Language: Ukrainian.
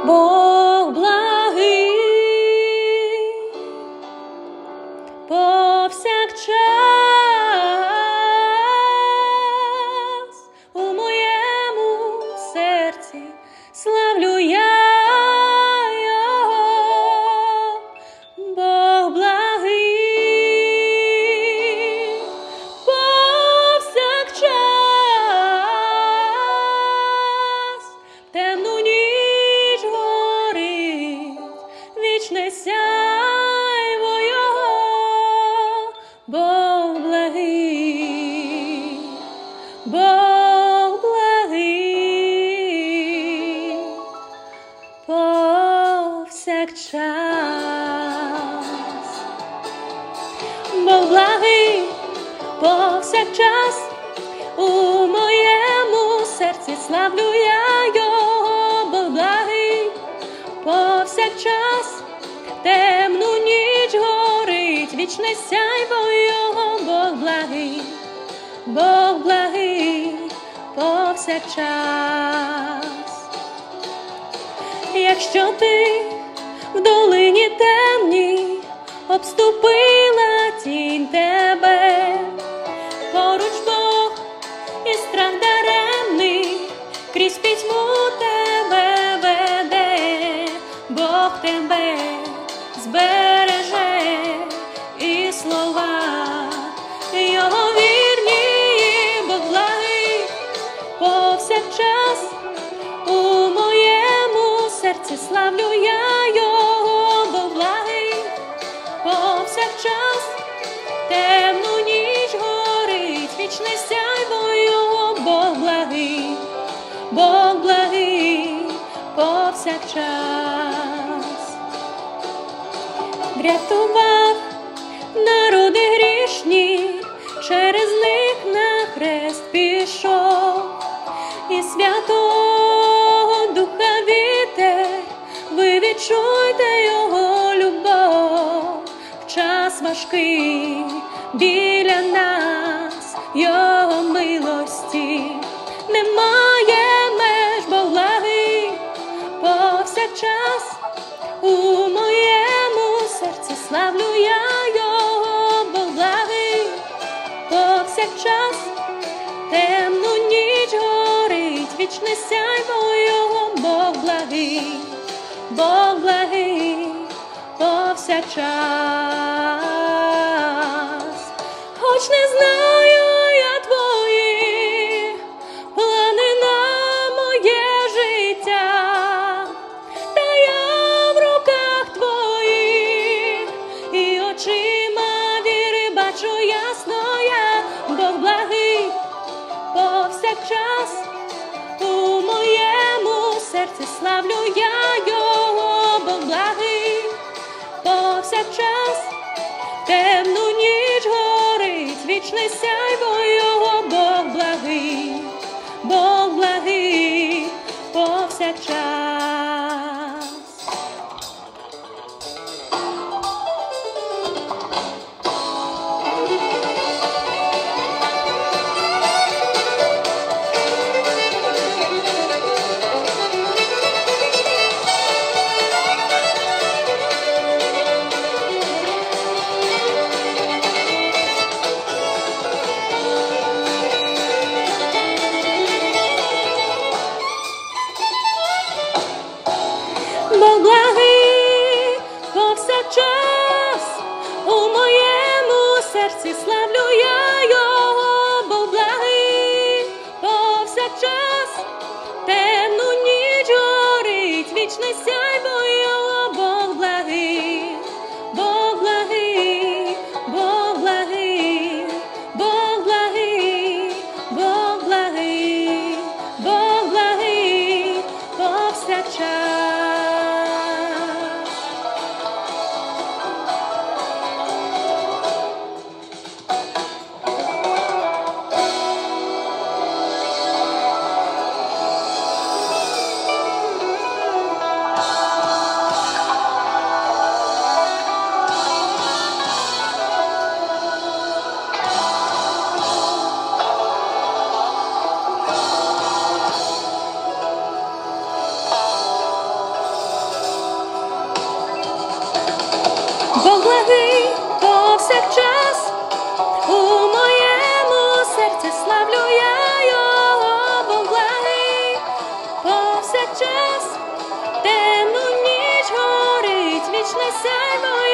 Бог благий повсякчас, у моєму серці славлю я Його. Бог благий повсякчас, темну ніч горить, вічне сяйво Його. Бог благий, Бог благий повсякчас. Бог благий повсякчас, у моєму серці славлю я Його. Бог благий повсякчас, темну ніч горить, вічне сяйво Його. Бог благий, Бог благий повсякчас. Якщо ти в долині темній обступила тінь тебе, поруч Бог і страх даремний крізь пітьму тебе веде. Бог тебе збереже, і слова Його вірні. Бог благий повсякчас, у моєму серці славлю я Його. Бог благий повсякчас, темну ніч горить, вічне сяйво Його. Бог благий, Бог благий повсякчас. Врятував народи грішні, через них на хрест пішов, і Святого Духа вітер, ви відчуйте Його любов. В час важкий біля нас Його милості немає меж. Бог благий повсякчас, у моєму серці славлю я Його. Бог благий повсякчас, темну ніч горить, вічне сяйво Його. Бог благий, Бог благий повсякчас. Хоч не знаю я твої плани на моє життя, та я в руках твоїх, і очима віри бачу ясно я. Бог благий повсякчас, у моєму серці славлю я Його. Бог благий повсякчас, темну ніч горить, вічне сяйво Його. Бог благий, Бог благий повсякчас. Бог благий повсякчас, у моєму серці славлю я Його. Бог благий повсякчас, темну ніч горить, вічне сяйво Його. Бог благий, Бог благий, Бог благий, Бог благий, Бог благий, Бог благий повсякчас. повсякчас, у моєму серці славлю я його, Бог благий, повсякчас, темну ніч горить вічне сяйво